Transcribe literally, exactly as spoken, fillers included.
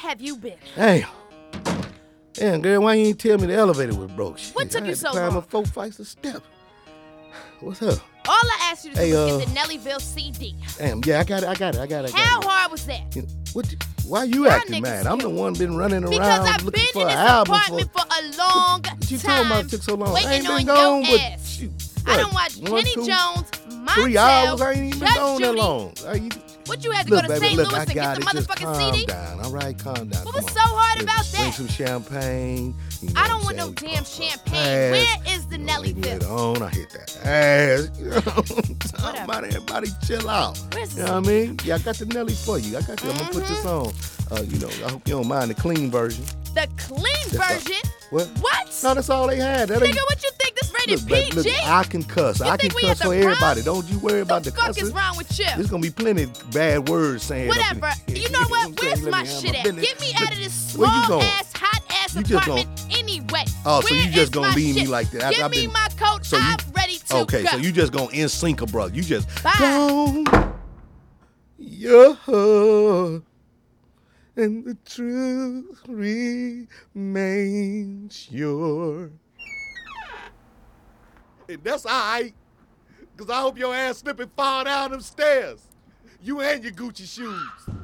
have you been? Damn. Damn, girl, why you ain't tell me the elevator was broke? Shit, What took I you had to so climb long? up four flights of steps. What's up? All I asked you to do Hey, was uh, get the Nellyville C D. Damn, yeah, I got it, I got it, I got it. I got How it. hard was that? You know, what? You, why you Y'all acting niggas mad? I'm the cute. one been running around Because I've looking been for in an this album apartment for. for a long What you time. talking about? Took so long. Waiting I ain't on been gone, your but ass. shoot, I what, don't watch one, Kenny two, Jones, Montel, Three hours. I ain't even been Judge gone that Judy. long. Uh, you, What, you had to look, go to baby, Saint look, Louis I to get got the it. Just motherfucking calm C D? down. All right, calm down. What Come was on. so hard Let's about Drink that? some champagne. You know I what don't I'm want no saying? We damn pump champagne. ass. Where is the You know, leave me Nellyville? alone. I hit that ass. You know what I'm talking Whatever. about? Everybody chill out. Where's the You know what I mean? Yeah, I got the Nelly for you. I got you. I'm going to put this on. Uh, you know, I hope you don't mind the clean version. The clean That's all. version? What? What? No, that's all they had. That ain't, Nigga, what you think this rated look, baby, P look, G? I can cuss. You I can think we cuss at the for prom? everybody. Don't you worry about the fuck cussing. is wrong with you? There's gonna be plenty of bad words saying. up in Whatever. here. You know what? I'm saying? Where's Let my me have shit my at? business. Get me out of this Where you small going? ass, hot ass You just apartment anyway. Oh, so Where you just is gonna my leave me shit? like that? After Give I've me been- my coat. So you- I'm ready to Okay, go. so you just gonna in sync a brother. You just Bye. go. Yeah. And the truth remains sure. And that's all right. Because I hope your ass slip and fall down them stairs. You and your Gucci shoes.